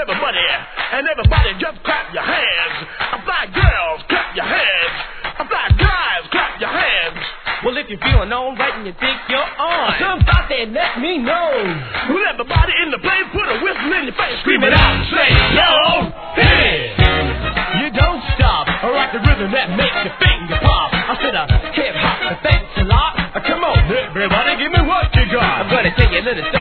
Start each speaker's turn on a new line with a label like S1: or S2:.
S1: everybody, and everybody just clap your hands. Fly girls, clap your hands. Fly guys, clap your hands.
S2: Well, if you're feeling alright and you think you're on, come out there and let me know.
S1: Well, everybody in the place put a whistle in your face, scream it out and say, yo.